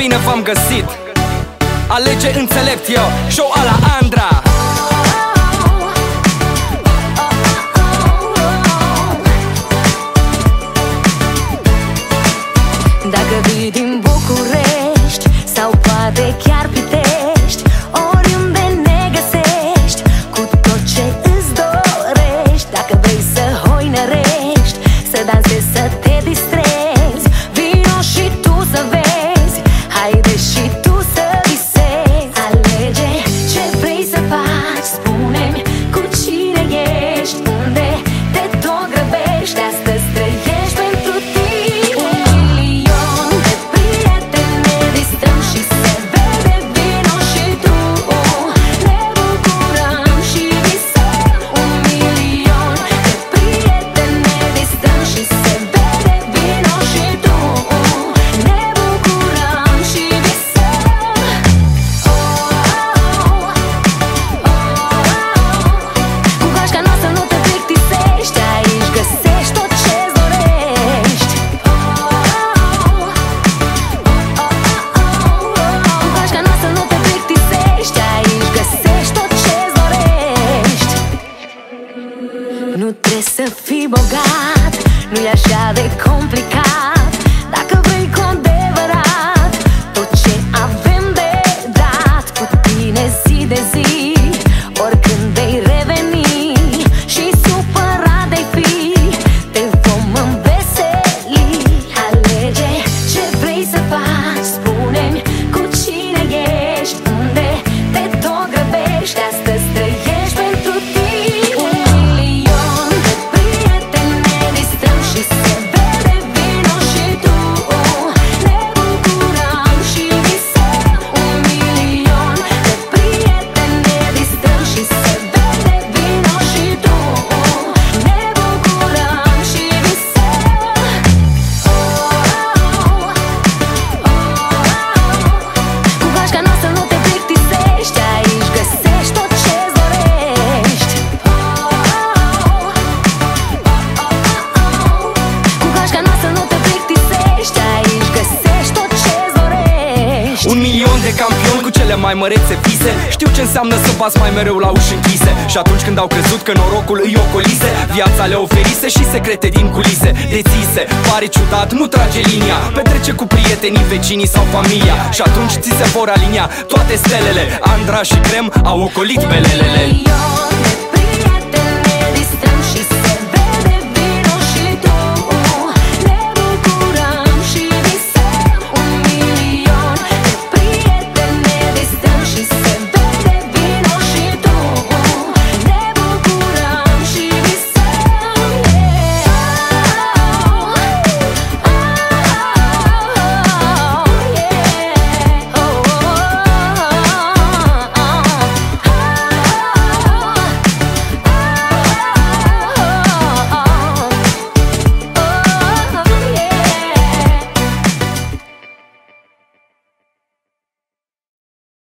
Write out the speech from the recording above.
bine v-am găsit. Alege înțelept, yo, show ala Andra. Dacă vii din București sau poate chiar Pitești, oriunde ne găsești cu tot ce îți dorești. Dacă vrei să hoinărești, să dansezi, să te distrezi, vino și tu să vezi, haide și tu să visezi. Alege ce vrei să faci, spune-mi cu cine ești, unde te tot grăbești. Astăzi trăiești pentru tine. Nu trebuie să fii bogat, nu-i așa de complicat. Dacă vrei cu adevărat tot ce avem de dat, cu tine zi de zi, oricând vei reveni și supărat de fi, te vom înveseli. Alege ce vrei să faci, spune-mi cu cine ești, unde te tot grăbești. Astăzi trăiești pentru tine. Un milion de campioni cu cele mai mărețe vise. Știu ce înseamnă să bați mai mereu la uși închise. Și atunci când au crezut că norocul îi ocolise, viața le oferise și secrete din culise. Dețise, pare ciudat, nu trage linia, petrece cu prietenii, vecinii sau familia. Și atunci ți se vor alinia toate stelele. Andra și Crem au ocolit belelele.